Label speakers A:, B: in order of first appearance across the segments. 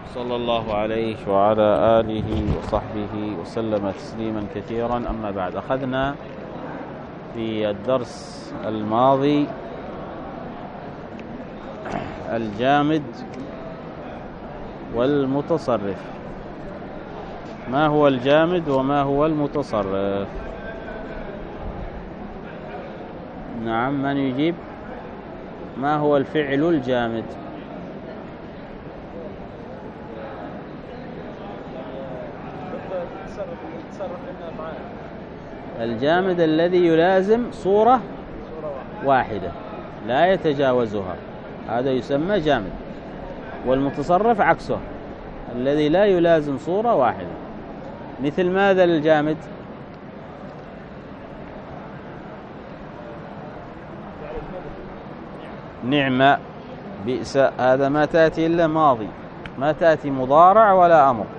A: صلى الله عليه وعلى آله وصحبه وسلم تسليما كثيرا. أما بعد، أخذنا في الدرس الماضي الجامد والمتصرف. ما هو الجامد وما هو المتصرف؟ نعم، من يجيب؟ ما هو الفعل الجامد؟ الجامد الذي يلازم صورة واحدة لا يتجاوزها، هذا يسمى جامد. والمتصرف عكسه، الذي لا يلازم صورة واحدة. مثل ماذا الجامد؟ نعمة، بئس، هذا ما تأتي إلا ماضي، ما تأتي مضارع ولا أمر.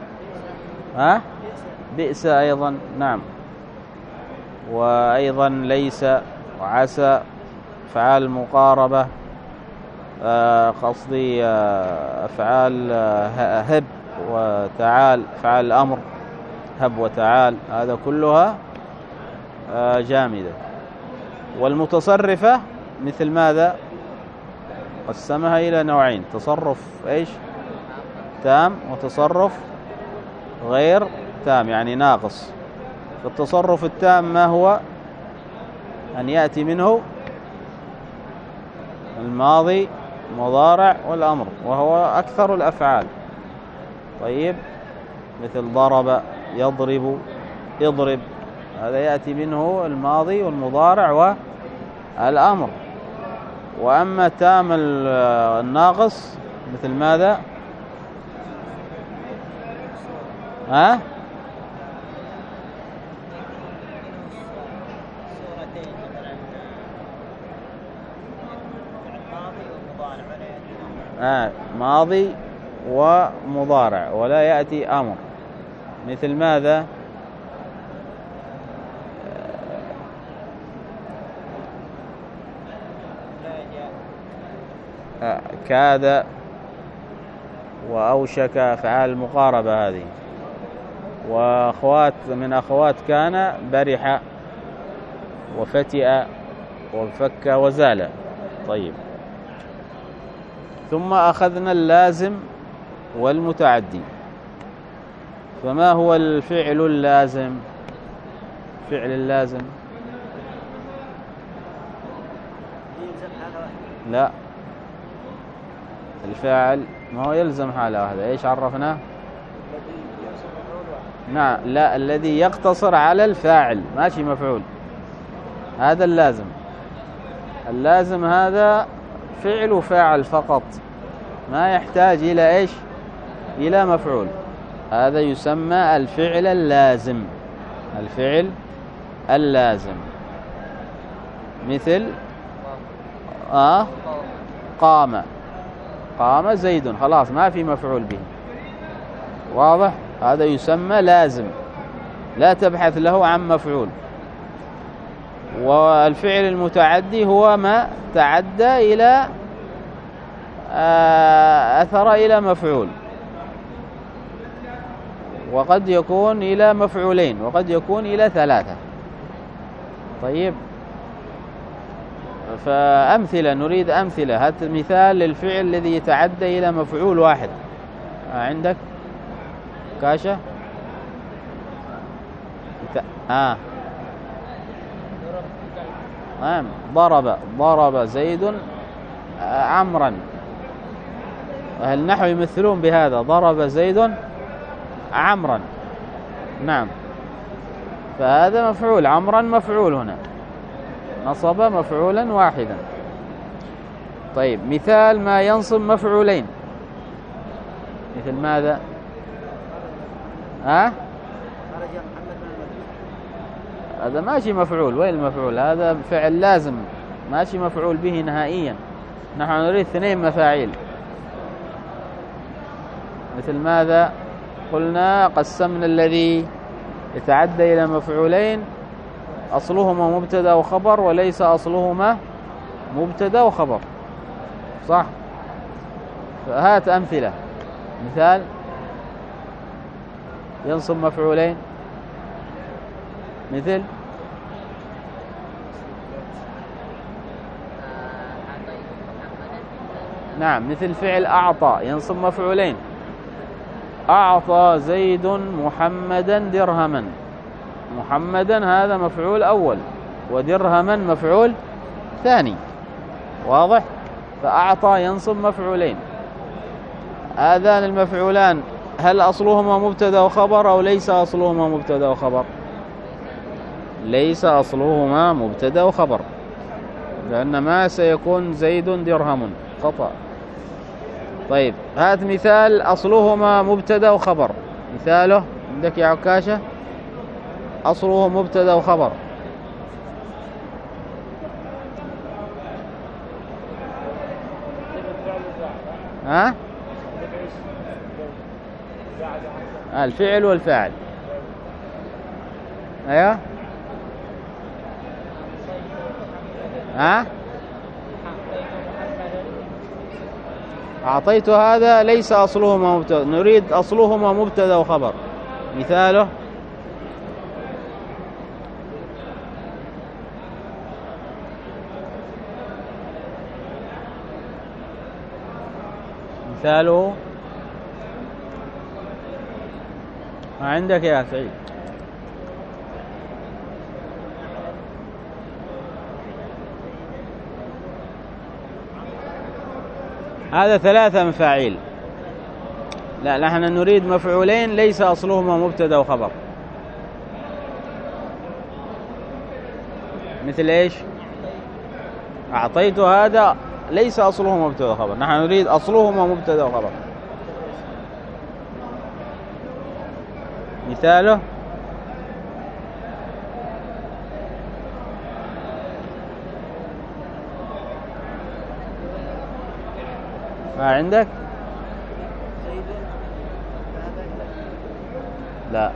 A: بئس أيضا، نعم. وأيضا ليس وعسى، أفعال المقاربة، قصدي أفعال هب وتعال، أفعال الأمر هب وتعال، هذا كلها جامدة. والمتصرفة مثل ماذا؟ قسمها إلى نوعين: تصرف تام، وتصرف غير تام يعني ناقص. التصرف التام ما هو؟ أن يأتي منه الماضي المضارع والأمر، وهو أكثر الأفعال. طيب، مثل ضرب، يضرب، اضرب، هذا يأتي منه الماضي والمضارع والأمر. وأما تام الناقص مثل ماذا؟ ماضي ومضارع ولا يأتي أمر. مثل ماذا؟ كاد وأوشك، أفعال المقاربة هذه. وأخوات من أخوات كان: برح وفتئ وفك وزال. طيب، ثم أخذنا اللازم والمتعدي. فما هو الفعل اللازم؟ فعل اللازم لا، الفاعل ما هو يلزم حالة واحدة. ايش عرفناه؟ نعم، لا، الذي يقتصر على الفاعل، ماشي مفعول، هذا اللازم. اللازم هذا فعل وفاعل فقط، ما يحتاج إلى إلى مفعول. هذا يسمى الفعل اللازم. الفعل اللازم مثل قام، قام زيد، خلاص ما في مفعول به، واضح؟ هذا يسمى لازم، لا تبحث له عن مفعول. والفعل المتعدي هو ما تعدى إلى أثر إلى مفعول، وقد يكون إلى مفعولين، وقد يكون إلى 3. طيب، فأمثلة، نريد أمثلة. هات مثال للفعل الذي يتعدى إلى مفعول واحد. عندك كاشة؟ ضرب زيد عمرا. أهل النحو يمثلون بهذا: ضرب زيد عمرا. نعم، فهذا مفعول، عمرا مفعول، هنا نصب مفعولا واحدا. طيب، مثال ما ينصب مفعولين مثل ماذا؟ هذا ماشي مفعول. وين المفعول؟ هذا فعل لازم، ماشي مفعول به نهائيا. نحن نريد 2 مفاعيل. مثل ماذا؟ قلنا قسمنا الذي يتعدى إلى مفعولين أصلهما مبتدا وخبر، وليس أصلهما مبتدا وخبر، صح؟ فهات أمثلة. مثال ينصب مفعولين؟ مثل نعم، مثل فعل أعطى ينصب مفعولين. أعطى زيد محمدا درهما. محمدا هذا مفعول أول، ودرهما مفعول ثاني. واضح؟ فأعطى ينصب مفعولين. هذان المفعولان هل أصلهما مبتدا وخبر أو ليس أصلهما مبتدا وخبر؟ ليس أصلهما مبتدا وخبر، لأن ما سيكون زيد درهم، خطأ. طيب هات مثال أصلهما مبتدا وخبر. مثاله عندك يا عكاشة؟ أصله مبتدا وخبر. ها؟ الفعل والفاعل. ايوه. ها؟ أعطيت هذا ليس أصلهما مبتدا، نريد أصلهما مبتدا وخبر. مثاله ما عندك يا سعيد؟ هذا 3 مفاعيل. لا، نحن نريد مفعولين ليس أصلهما مبتدا وخبر. مثل إيش؟ أعطيت هذا ليس أصله مبتدا وخبر، نحن نريد أصلهما مبتدا وخبر. مثاله ما عندك؟ لا.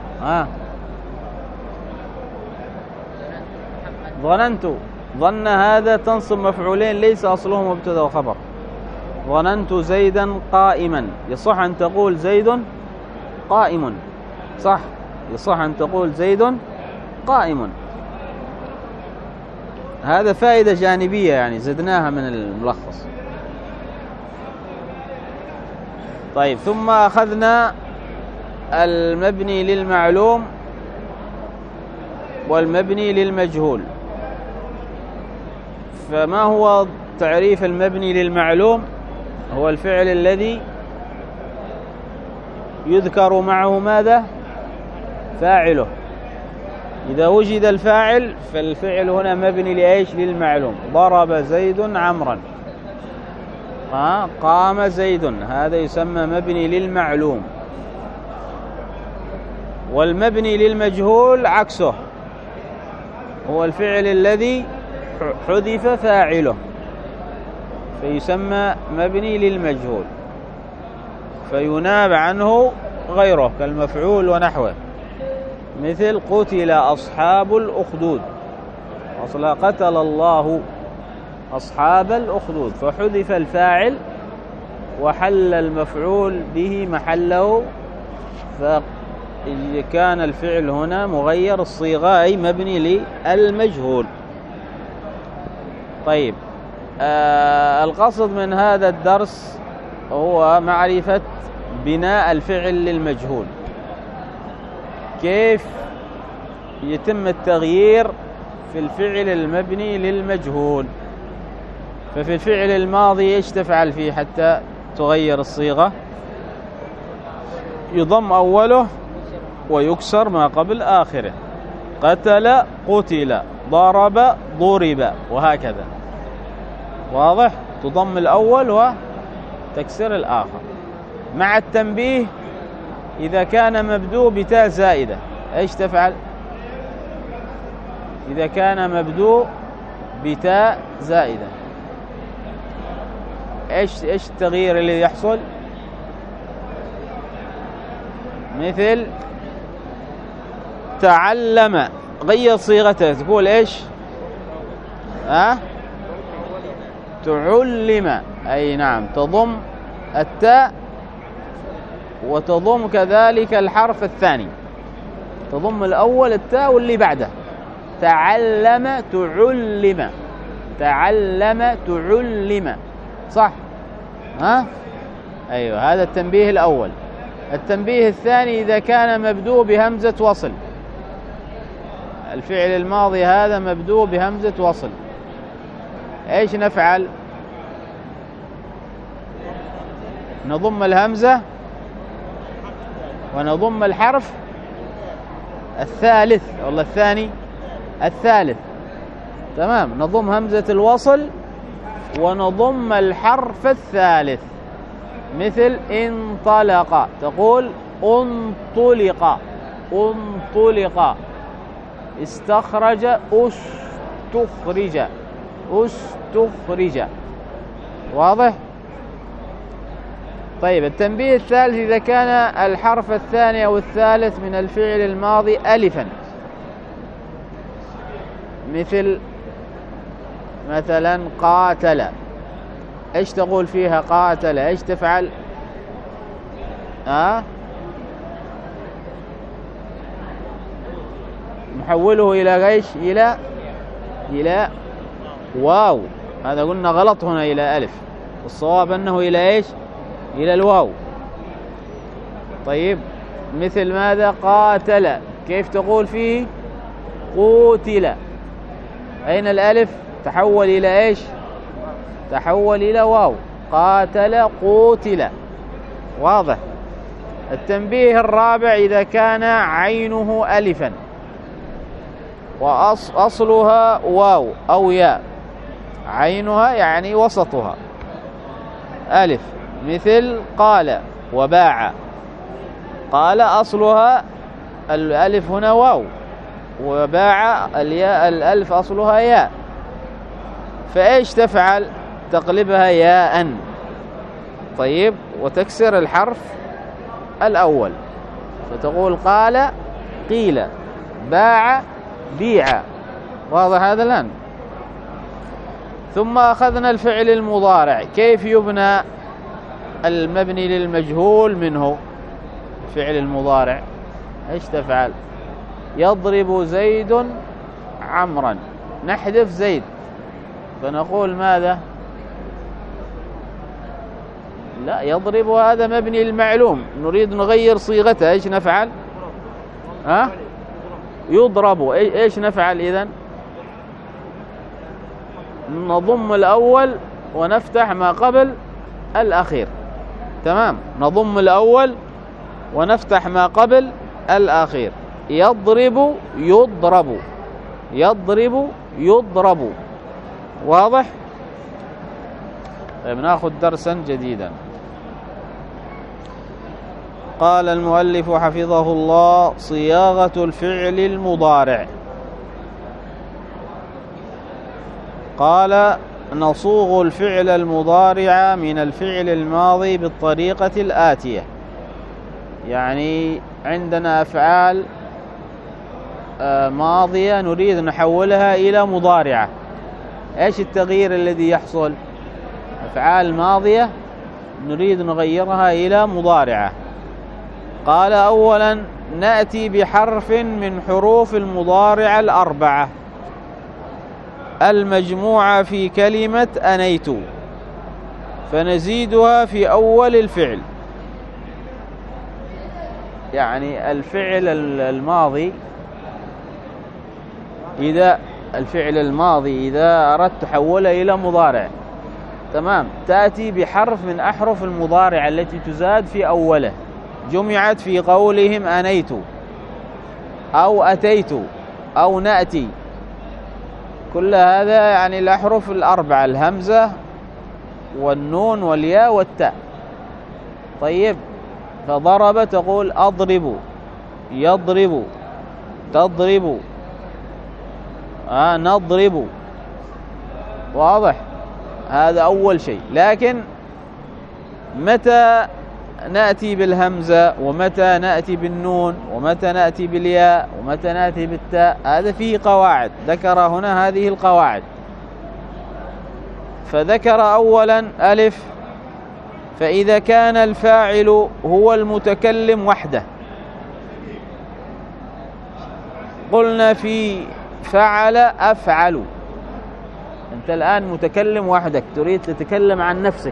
A: ظننت. ظن هذا تنصب مفعولين ليس أصلهم مبتدا وخبر. ظننت زيدا قائما، يصح أن تقول زيد قائم. صح، يصح أن تقول زيد قائم. هذا فائدة جانبية يعني زدناها من الملخص. طيب ثم أخذنا المبني للمعلوم والمبني للمجهول. فما هو تعريف المبني للمعلوم؟ هو الفعل الذي يذكر معه ماذا؟ فاعله. إذا وجد الفاعل فالفعل هنا مبني لإيش؟ للمعلوم. ضرب زيد عمرا، قام زيد، هذا يسمى مبني للمعلوم. والمبني للمجهول عكسه، هو الفعل الذي حذف فاعله فيسمى مبني للمجهول، فيناب عنه غيره كالمفعول ونحوه. مثل قتل أصحاب الأخدود، أصلا قتل الله أصحاب الأخدود، فحذف الفاعل وحل المفعول به محله، فإذا كان الفعل هنا مغير الصيغة أي مبني للمجهول. طيب القصد من هذا الدرس هو معرفة بناء الفعل للمجهول، كيف يتم التغيير في الفعل المبني للمجهول. ففي الفعل الماضي ايش تفعل فيه حتى تغير الصيغة؟ يضم أوله ويكسر ما قبل آخره. قتل قتل، ضرب ضرب، وهكذا. واضح؟ تضم الأول وتكسر الآخر. مع التنبيه إذا كان مبدوء بتاء زائدة ايش تفعل؟ إذا كان مبدوء بتاء زائدة ايش التغيير اللي يحصل؟ مثل تعلم، غير صيغته، تقول ايش؟ تعلم، اي نعم، تضم التاء وتضم كذلك الحرف الثاني، تضم الأول التاء واللي بعده. تعلم تعلم، تعلم تعلم، صح؟ ها؟ أيوه، هذا التنبيه الأول. التنبيه الثاني إذا كان مبدوء بهمزة وصل، الفعل الماضي هذا مبدوء بهمزة وصل، ايش نفعل؟ نضم الهمزة ونضم الحرف الثالث والله الثاني الثالث، تمام. نضم همزة الوصل ونضم الحرف الثالث، مثل انطلق تقول انطلق، انطلق. استخرج استخرج، استخرج، واضح؟ طيب، التنبيه الثالث إذا كان الحرف الثاني أو الثالث من الفعل الماضي ألفا، مثلا قاتل، ايش تقول فيها قاتل؟ ايش تفعل؟ نحوله إلى ايش؟ إلى واو. هذا قلنا غلط هنا، إلى ألف، الصواب أنه إلى ايش؟ إلى الواو. طيب، مثل ماذا؟ قاتل، كيف تقول فيه؟ قوتل. أين الألف؟ تحول إلى ايش؟ تحول إلى واو. قاتل قوتل، واضح؟ التنبيه الرابع إذا كان عينه ألفا وأصلها واو أو ياء، عينها يعني وسطها ألف، مثل قال وباع. قال أصلها الألف هنا واو، وباع الياء الألف أصلها ياء، فإيش تفعل؟ تقلبها ياء، طيب، وتكسر الحرف الأول، فتقول قال قيل، باع بيع، واضح هذا الآن؟ ثم أخذنا الفعل المضارع، كيف يبنى المبني للمجهول منه؟ الفعل المضارع ايش تفعل؟ يضرب زيد عمرا، نحذف زيد فنقول ماذا؟ لا، يضرب هذا مبني للمعلوم، نريد نغير صيغته، ايش نفعل؟ يضرب، ايش نفعل إذن؟ نضم الأول ونفتح ما قبل الأخير، تمام. نضم الأول ونفتح ما قبل الأخير. يضرب يضرب، يضرب يضرب، واضح؟ طيب، ناخذ درسا جديدا. قال المؤلف حفظه الله: صياغة الفعل المضارع. قال: نصوغ الفعل المضارع من الفعل الماضي بالطريقة الآتية. يعني عندنا أفعال ماضية نريد نحولها إلى مضارعة، ايش التغيير الذي يحصل؟ أفعال ماضية نريد نغيرها إلى مضارعة. قال: أولا نأتي بحرف من حروف المضارع الأربعة المجموعة في كلمة أنيت، فنزيدها في أول الفعل. يعني الفعل الماضي إذا أردت تحوله إلى مضارع، تمام، تأتي بحرف من أحرف المضارع التي تزاد في أوله، جمعت في قولهم أنيت أو أتيت أو نأتي، كل هذا يعني الأحرف الأربعة، الهمزة والنون والياء والتاء. طيب، فضرب تقول أضرب، يضرب، تضرب، نضرب، واضح؟ هذا أول شيء. لكن متى نأتي بالهمزة، ومتى نأتي بالنون، ومتى نأتي بالياء، ومتى نأتي بالتاء، هذا فيه قواعد، ذكر هنا هذه القواعد. فذكر أولا ألف فإذا كان الفاعل هو المتكلم وحده، قلنا في فعل أفعل، أنت الآن متكلم وحدك تريد تتكلم عن نفسك،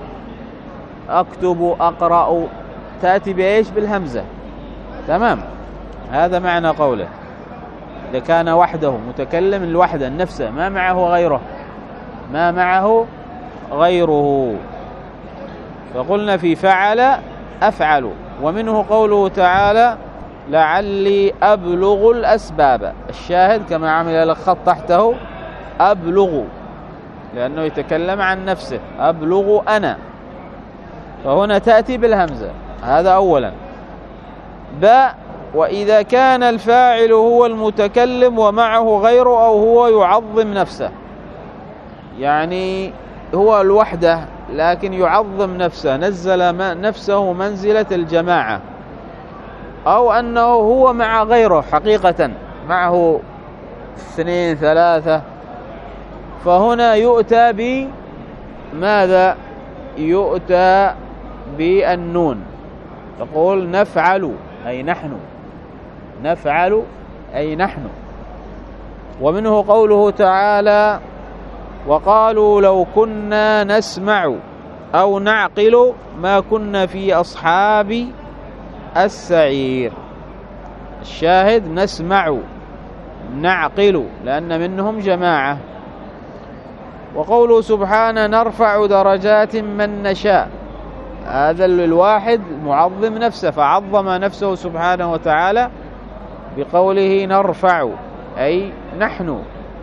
A: أكتب، أقرأ، تأتي بإيش؟ بالهمزة. تمام، هذا معنى قوله إذا كان وحده متكلم الوحدة نفسه، ما معه غيره، ما معه غيره. فقلنا في فعل أفعل. ومنه قوله تعالى لعلي أبلغ الأسباب، الشاهد كما عمل لك خط تحته أبلغ، لأنه يتكلم عن نفسه، أبلغ أنا، فهنا تأتي بالهمزة. هذا أولا. باء وإذا كان الفاعل هو المتكلم ومعه غيره أو هو يعظم نفسه، يعني هو الوحدة لكن يعظم نفسه، نزل نفسه منزلة الجماعة، أو أنه هو مع غيره حقيقة، معه 2 3، فهنا يؤتى بماذا؟ يؤتى بالنون، تقول نفعل أي نحن، نفعل أي نحن. ومنه قوله تعالى وقالوا لو كنا نسمع أو نعقل ما كنا في أصحاب السعير، الشاهد نسمع نعقل لأن منهم جماعة. وقوله سبحانه نرفع درجات من نشاء، هذا الواحد معظم نفسه، فعظم نفسه سبحانه وتعالى بقوله نرفع أي نحن،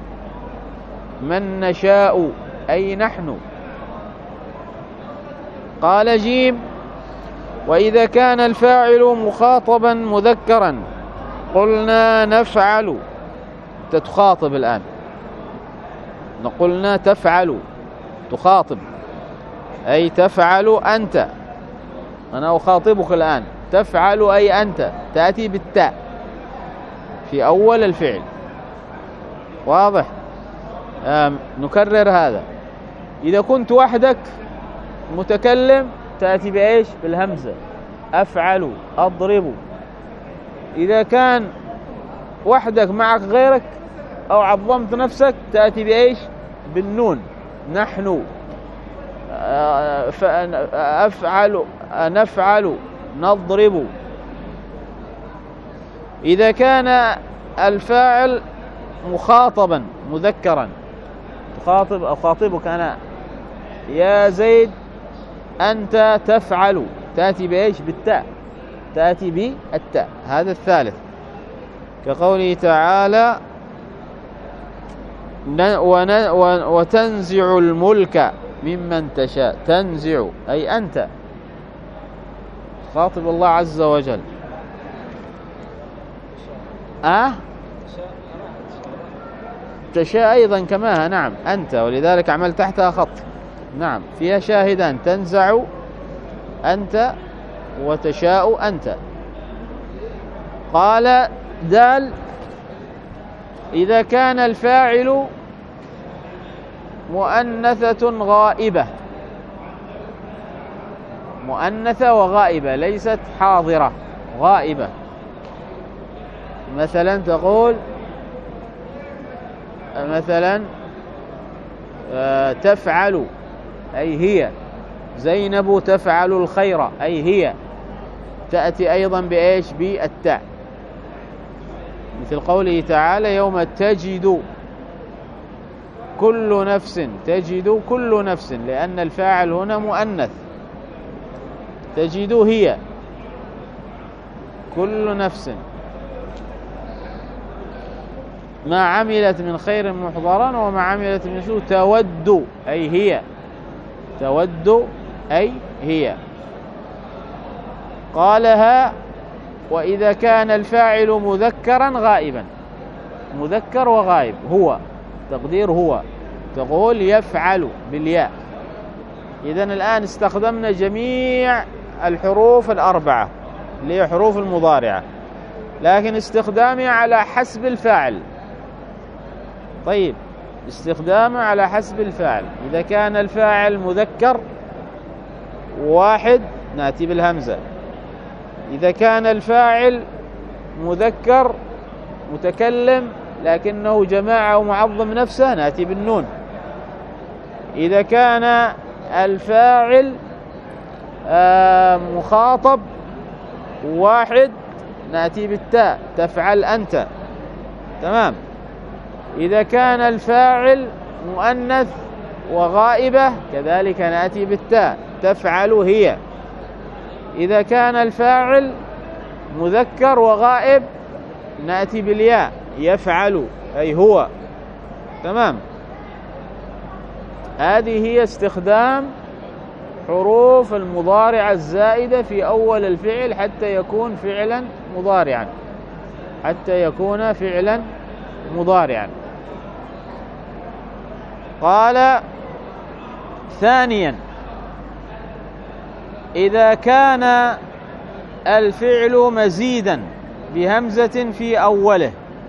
A: من نشاء أي نحن. قال جيم وإذا كان الفاعل مخاطبا مذكرا قلنا نفعل، تخاطب الآن، قلنا تفعل تخاطب أي تفعل أنت، أنا أخاطبك الآن، تفعل أي أنت، تأتي بالتاء في أول الفعل، واضح؟ نكرر هذا. إذا كنت وحدك متكلم تأتي بإيش؟ بالهمزة، أفعل أضرب. إذا كان وحدك معك غيرك أو عظمت نفسك تأتي بإيش؟ بالنون، نحن أفعل نفعل نضرب. إذا كان الفاعل مخاطبا مذكرا، تخاطب، أخاطبك أنا يا زيد أنت تفعل، تأتي بإيش؟ بالتاء، تأتي بالتاء. هذا الثالث، كقوله تعالى وتنزع الملك ممن تشاء، تنزع أي أنت، خاطب الله عز وجل. تشاء أيضا كما نعم أنت، ولذلك عمل تحتها خط، نعم فيها شاهدان، تنزع أنت وتشاء أنت. قال دال إذا كان الفاعل مؤنثة غائبة، مؤنثة وغائبة ليست حاضرة، غائبة. مثلا تقول مثلا تفعل أي هي، زينب تفعل الخير أي هي، تأتي أيضا بإيش؟ بالتاء، مثل قوله تعالى يوم تجد كل نفس، تجد كل نفس، لأن الفاعل هنا مؤنث، تجد هي كل نفس ما عملت من خير محضرا وما عملت من سوء تود أي هي، تود أي هي. قالها وإذا كان الفاعل مذكرا غائبا، مذكر وغائب، هو تقدير هو، تقول يفعل بالياء. إذن الآن استخدمنا جميع الحروف الأربعة اللي هي حروف المضارعة، لكن استخدامها على حسب الفاعل. طيب، استخدامه على حسب الفاعل. إذا كان الفاعل مذكر واحد نأتي بالهمزة. إذا كان الفاعل مذكر متكلم لكنه جماعة ومعظم نفسه نأتي بالنون. إذا كان الفاعل مخاطب واحد نأتي بالتاء، تفعل أنت. تمام. إذا كان الفاعل مؤنث وغائبة كذلك نأتي بالتاء، تفعل هي. إذا كان الفاعل مذكر وغائب نأتي بالياء، يفعل أي هو. تمام. هذه هي استخدام حروف المضارع الزائدة في أول الفعل حتى يكون فعلا مضارعا، حتى يكون فعلا مضارعا. قال ثانيا: إذا كان الفعل مزيدا بهمزة في أوله،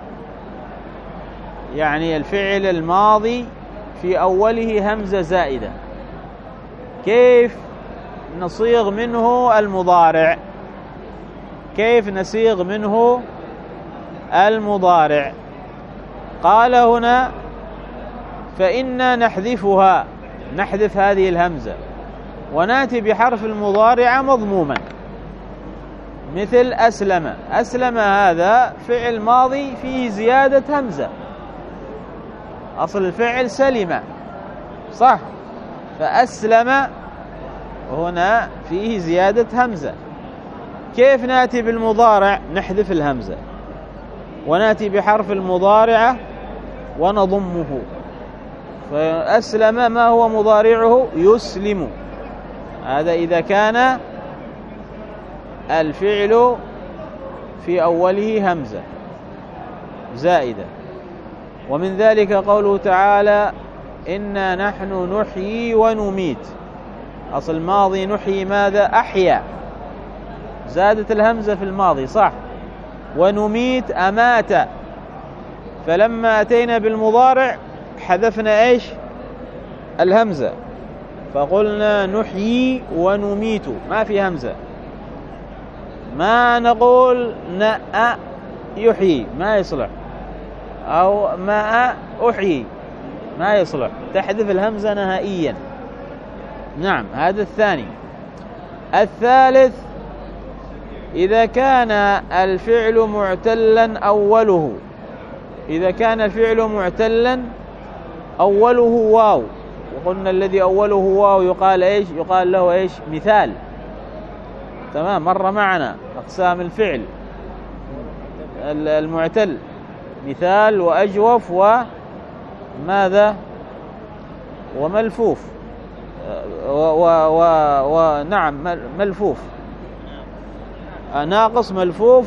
A: يعني الفعل الماضي في أوله همزة زائدة، كيف نصيغ منه المضارع؟ كيف نصيغ منه المضارع؟ قال هنا: فإنا نحذفها، نحذف هذه الهمزة ونأتي بحرف المضارع مضموما، مثل أسلم. أسلم هذا فعل ماضي فيه زيادة همزة، أصل الفعل سلم، صح؟ فأسلم هنا فيه زيادة همزة. كيف نأتي بالمضارع؟ نحذف الهمزة ونأتي بحرف المضارعة ونضمه. فأسلم ما هو مضارعه؟ يسلم. هذا إذا كان الفعل في أوله همزة زائدة. ومن ذلك قوله تعالى: إنا نحن نحيي ونميت. أصل الماضي نحيي ماذا؟ أحيا، زادت الهمزة في الماضي، صح؟ ونميت أمات. فلما أتينا بالمضارع حذفنا إيش؟ الهمزة، فقلنا نحيي ونميت، ما في همزة. ما نقول نأ يحيي، ما يصلح، أو ماء أحيي، ما يصلح، تحذف الهمزة نهائيا. نعم، هذا الثاني. الثالث: إذا كان الفعل معتلا أوله، إذا كان الفعل معتلا أوله واو، وقلنا الذي أوله واو يقال إيش؟ يقال له إيش؟ مثال. تمام، مر معنا أقسام الفعل المعتل: مثال وأجوف وماذا؟ وملفوف. ونعم، ملفوف، ناقص، ملفوف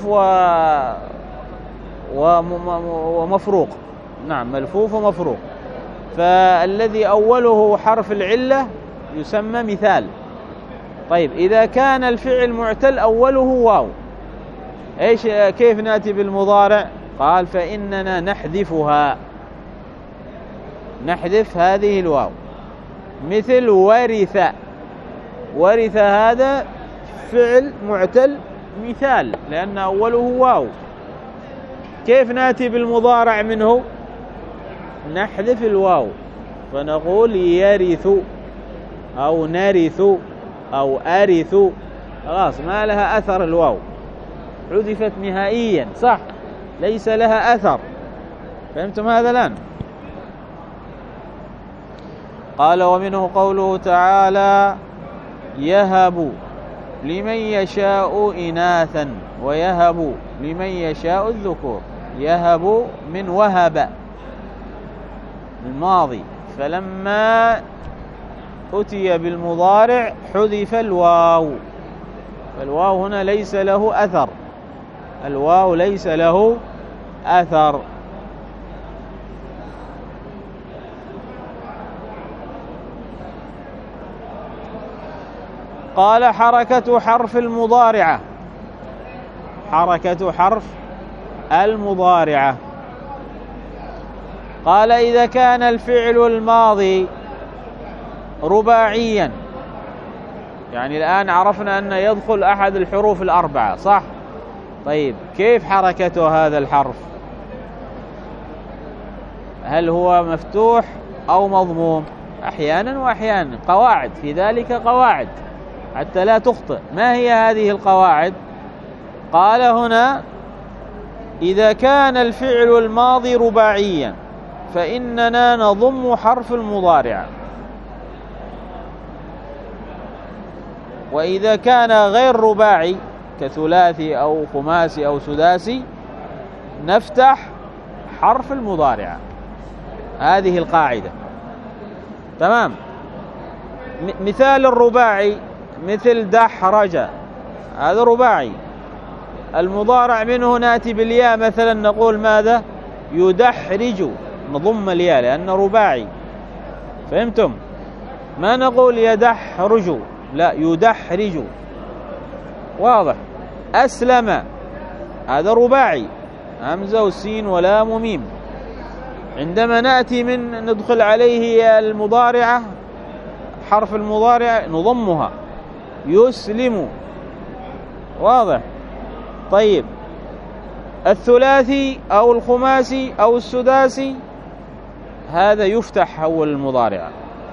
A: ومفروق. نعم، ملفوف ومفروق. فالذي أوله حرف العلة يسمى مثال. طيب، إذا كان الفعل معتل أوله واو، إيش كيف نأتي بالمضارع؟ قال: فإننا نحذفها، نحذف هذه الواو. مثل ورث. ورث هذا فعل معتل مثال لأن أوله واو. كيف نأتي بالمضارع منه؟ نحذف الواو فنقول يرث أو نرث أو أرث، خلاص ما لها أثر، الواو حذفت نهائيا، صح؟ ليس لها أثر. فهمتم هذا الآن؟ قال: ومنه قوله تعالى: يهب لمن يشاء إناثا ويهب لمن يشاء الذكور. يهب من وهب الماضي، فلما أتي بالمضارع حذف الواو، فالواو هنا ليس له أثر، الواو ليس له أثر. قال: حركة حرف المضارعة، حركة حرف المضارعة. قال: إذا كان الفعل الماضي رباعيا يعني الآن عرفنا أن يدخل أحد الحروف الأربعة، صح؟ طيب كيف حركته هذا الحرف؟ هل هو مفتوح أو مضموم؟ أحيانا وأحيانا، قواعد في ذلك، قواعد حتى لا تخطئ. ما هي هذه القواعد؟ قال هنا: إذا كان الفعل الماضي رباعيا فإننا نضم حرف المضارع، وإذا كان غير رباعي كثلاثي أو خماسي أو سداسي نفتح حرف المضارع. هذه القاعدة، تمام. مثال الرباعي مثل دحرج، هذا رباعي، المضارع منه نأتي بالياء مثلا نقول ماذا؟ يدحرج، نضم الياء لأنه رباعي، فهمتم؟ ما نقول يدحرج، لا، يدحرج، واضح. أسلم، هذا رباعي، همزة وسين ولام وميم، عندما نأتي من ندخل عليه المضارعة حرف المضارع نضمها. يسلم، واضح. طيب الثلاثي أو الخماسي أو السداسي هذا يفتح أول المضارع.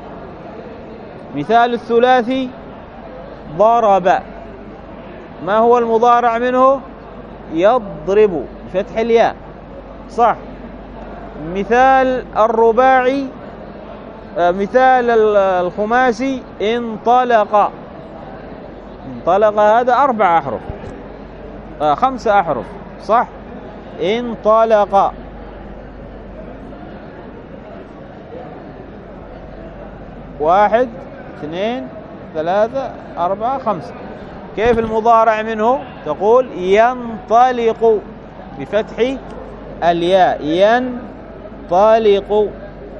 A: مثال الثلاثي ضرب، ما هو المضارع منه؟ يضرب بفتح الياء، صح. مثال الرباعي مثال الخماسي انطلق، انطلق هذا 4 أحرف 5 أحرف، صح. انطلق. واحد 2 3 4 5. كيف المضارع منه؟ تقول ينطلق بفتح الياء، ينطلق،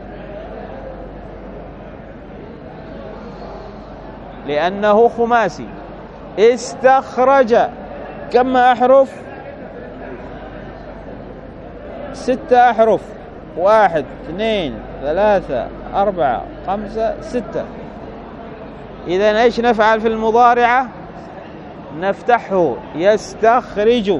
A: لأنه خماسي. استخرج، كم أحرف؟ 6 أحرف، 1 2 3 4 5 6. إذن إيش نفعل في المضارعة؟ نفتحه، يستخرج،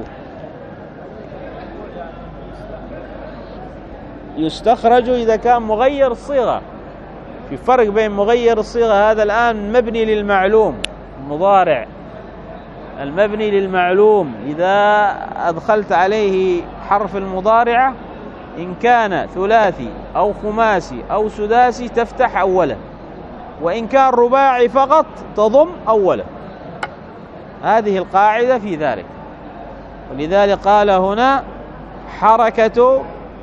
A: يستخرج إذا كان مغير الصيغة. في فرق بين مغير الصيغة، هذا الآن مبني للمعلوم، المضارع المبني للمعلوم إذا أدخلت عليه حرف المضارعة إن كان ثلاثي أو خماسي أو سداسي تفتح أوله، وإن كان رباعي فقط تضم أوله. هذه القاعدة في ذلك، ولذلك قال هنا حركة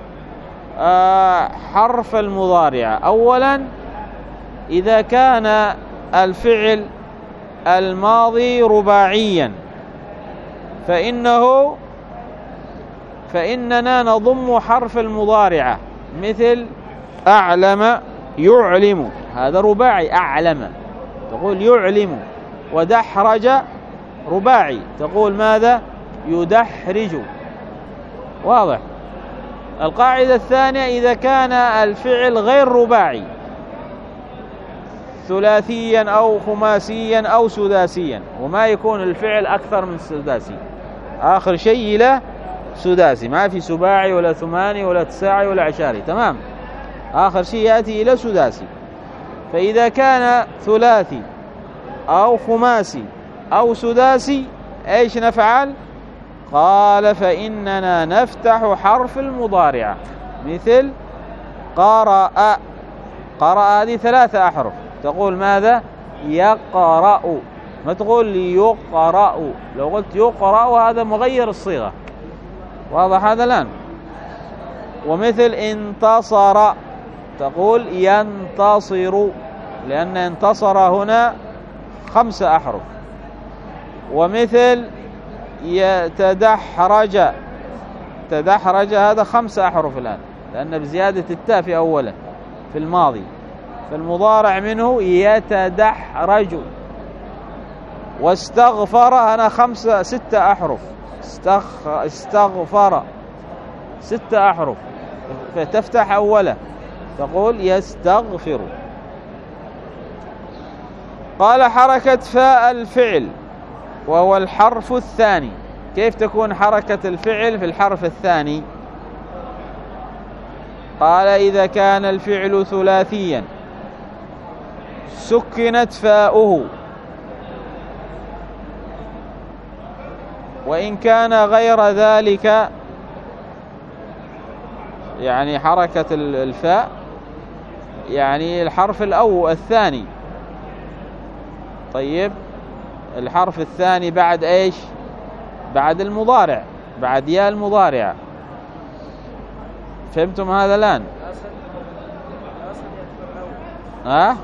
A: حرف المضارع أولا إذا كان الفعل الماضي رباعيا فإننا نضم حرف المضارعة، مثل أعلم يعلم، هذا رباعي، أعلم تقول يعلم. ودحرج رباعي، تقول ماذا؟ يدحرج، واضح. القاعدة الثانية إذا كان الفعل غير رباعي ثلاثيا أو خماسيا أو سداسيا، وما يكون الفعل أكثر من سداسي، آخر شيء إلى سداسي، ما في سباعي ولا ثماني ولا تساعي ولا عشاري، تمام، آخر شيء يأتي إلى سداسي. فإذا كان ثلاثي أو خماسي أو سداسي إيش نفعل؟ قال فإننا نفتح حرف المضارعة، مثل قرأ، قرأ هذه 3 أحرف، تقول ماذا؟ يقرأ، ما تقول يقرأ. لو قلت يقرأ هذا مغير الصيغة، واضح هذا الآن. ومثل انتصر، تقول ينتصر، لأن انتصر هنا 5 أحرف. ومثل يتدحرج، تدحرج هذا 5 أحرف الآن، لأن بزيادة التاء في أوله في الماضي، فالمضارع منه يتدحرج. واستغفر أنا 6 أحرف، استغفر 6 أحرف، فتفتح أوله تقول يستغفر. قال حركة فاء الفعل وهو الحرف الثاني. كيف تكون حركة الفعل في الحرف الثاني؟ قال إذا كان الفعل ثلاثيا سكنت فاؤه، وإن كان غير ذلك يعني حركة الفاء يعني الحرف الثاني. طيب الحرف الثاني بعد ايش؟ بعد المضارع، بعد ياء المضارعة. فهمتم هذا الآن؟ ها؟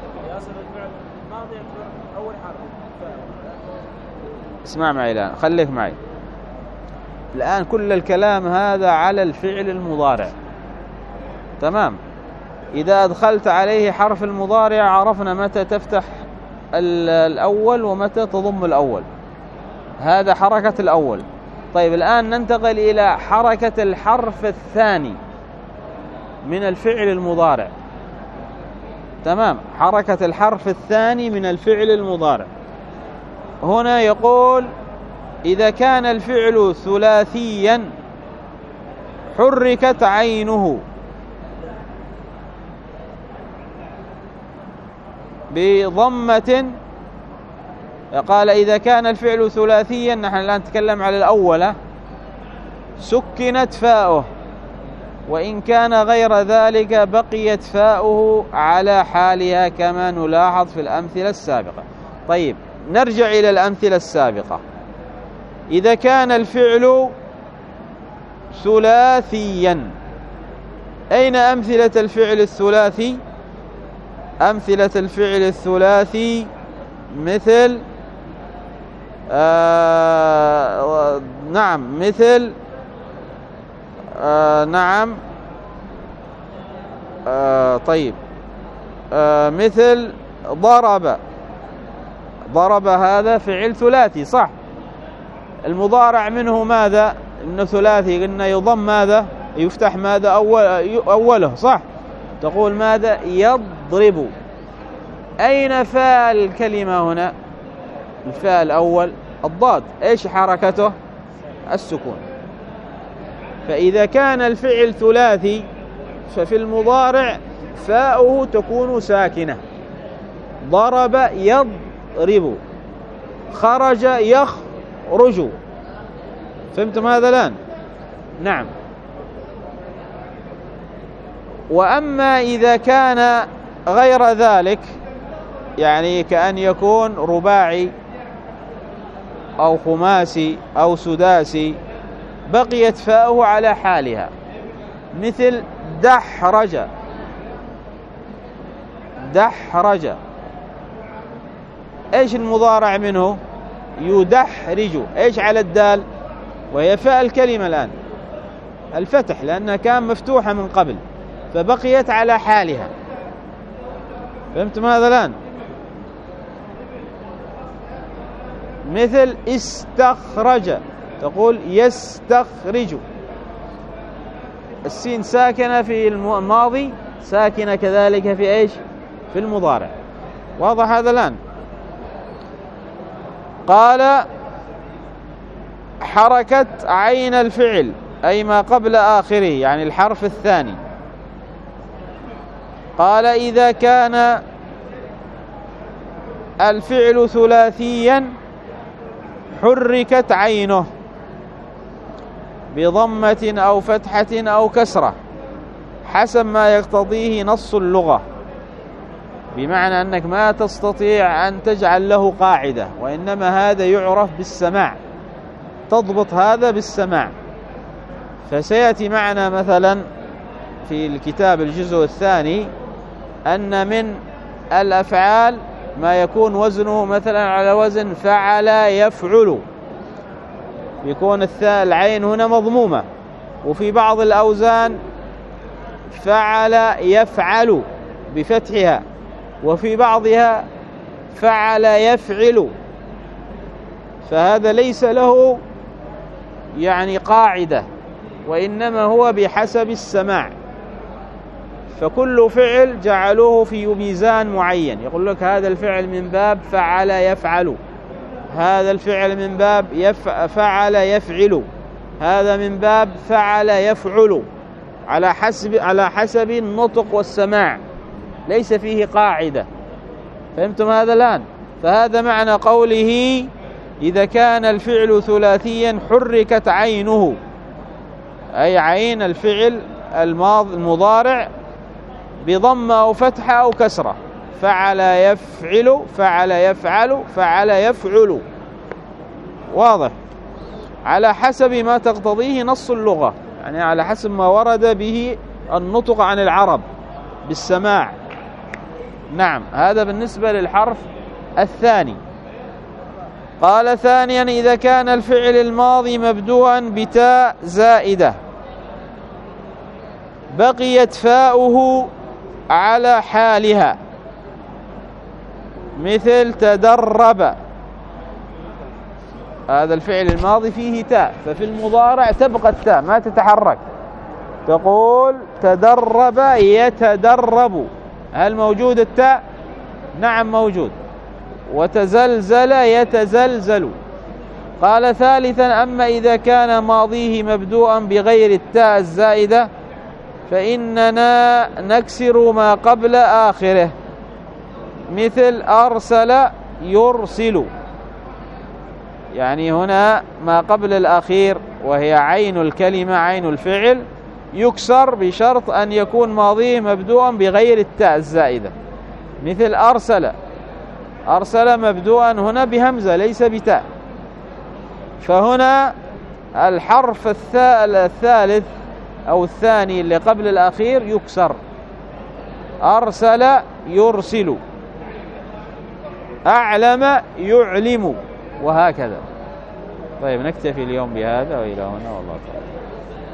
A: اسمع معي الآن، خليك معي الآن. كل الكلام هذا على الفعل المضارع، تمام؟ إذا أدخلت عليه حرف المضارع عرفنا متى تفتح الأول ومتى تضم الأول. هذا حركة الأول. طيب الآن ننتقل إلى حركة الحرف الثاني من الفعل المضارع. تمام، حركة الحرف الثاني من الفعل المضارع. هنا يقول إذا كان الفعل ثلاثيا حركت عينه بضمة. قال إذا كان الفعل ثلاثيا، نحن الآن نتكلم على الأول، سكنت فاؤه، وإن كان غير ذلك بقيت فاؤه على حالها كما نلاحظ في الأمثلة السابقة. طيب نرجع إلى الأمثلة السابقة. إذا كان الفعل ثلاثيا، أين أمثلة الفعل الثلاثي؟ أمثلة الفعل الثلاثي مثل نعم، مثل نعم طيب مثل ضرب. ضرب هذا فعل ثلاثي صح؟ المضارع منه ماذا؟ إنه ثلاثي، قلنا يضم ماذا؟ يفتح ماذا؟ أوله صح؟ تقول ماذا؟ يضرب. أين فاء الكلمة هنا؟ الفاء الأول الضاد، إيش حركته؟ السكون. فإذا كان الفعل ثلاثي ففي المضارع فاؤه تكون ساكنة. ضرب يضرب، خرج يخرج. فهمتم هذا الآن؟ نعم. وأما إذا كان غير ذلك، يعني كأن يكون رباعي أو خماسي أو سداسي، بقيت فاؤه على حالها، مثل دحرج. دحرج ايش المضارع منه؟ يدحرج. ايش على الدال؟ وهي فاء الكلمة الآن الفتح، لأنها كان مفتوحة من قبل فبقيت على حالها. فهمتم هذا الآن؟ مثل استخرج، تقول يستخرج. السين ساكنة في الماضي، ساكنة كذلك في ايش؟ في المضارع. واضح هذا الآن؟ قال حركة عين الفعل أي ما قبل آخره، يعني الحرف الثاني. قال إذا كان الفعل ثلاثيا حركت عينه بضمة أو فتحة أو كسرة حسب ما يقتضيه نص اللغة، بمعنى أنك ما تستطيع أن تجعل له قاعدة، وإنما هذا يعرف بالسماع، تضبط هذا بالسماع. فسيأتي معنا مثلا في الكتاب الجزء الثاني أن من الأفعال ما يكون وزنه مثلا على وزن فعل يفعل، يكون العين هنا مضمومة، وفي بعض الأوزان فعل يفعل بفتحها، وفي بعضها فعل يفعل. فهذا ليس له يعني قاعدة، وإنما هو بحسب السماع. فكل فعل جعلوه في ميزان معين، يقول لك هذا الفعل من باب فعل يفعل، هذا الفعل من باب فعل يفعل، هذا من باب فعل يفعل، على حسب النطق والسماع، ليس فيه قاعدة. فهمتم هذا الآن؟ فهذا معنى قوله إذا كان الفعل ثلاثيا حركت عينه، أي عين الفعل المضارع بضم أو فتحة أو كسرة، فعل يفعل، فعل يفعل، فعل يفعل. واضح؟ على حسب ما تقتضيه نص اللغة، يعني على حسب ما ورد به النطق عن العرب بالسماع. نعم، هذا بالنسبة للحرف الثاني. قال ثانيا إذا كان الفعل الماضي مبدوءا بتاء زائدة بقيت فاؤه على حالها، مثل تدرب، هذا الفعل الماضي فيه تاء، ففي المضارع تبقى التاء ما تتحرك، تقول تدرب يتدرب. هل موجود التاء؟ نعم موجود. وتزلزل يتزلزل. قال ثالثا أما إذا كان ماضيه مبدوءا بغير التاء الزائدة فإننا نكسر ما قبل آخره، مثل أرسل يرسل، يعني هنا ما قبل الأخير وهي عين الكلمة عين الفعل يكسر بشرط أن يكون ماضيه مبدوءا بغير التاء الزائدة، مثل أرسل، أرسل مبدوءا هنا بهمزة ليس بتاء، فهنا الحرف الثالث أو الثاني اللي قبل الأخير يكسر، أرسل يرسل، أعلم يعلم، وهكذا. طيب نكتفي اليوم بهذا وإلى هنا والله تعالى.